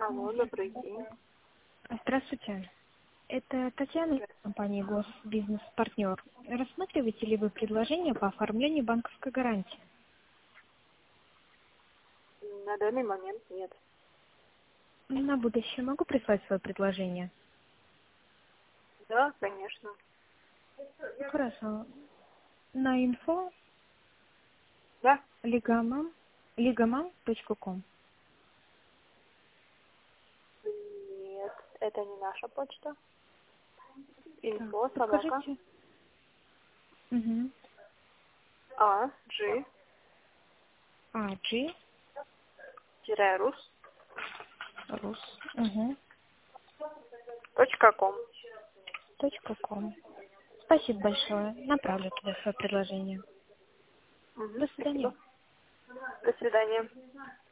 Алло, добрый день. Здравствуйте. Это Татьяна из компании «Госбизнес-партнер». Рассматриваете ли вы предложение по оформлению банковской гарантии? На данный момент нет. На будущее могу прислать свое предложение? Да, конечно. Хорошо. На info Да? ligamam.com. Нет, это не наша почта. Так, Инфо, собака. подскажите. Угу. А, G, G, рус, Рус. Угу. .ком. .com. Спасибо большое. Направлю туда свое предложение. Угу, До свидания. спасибо. До свидания.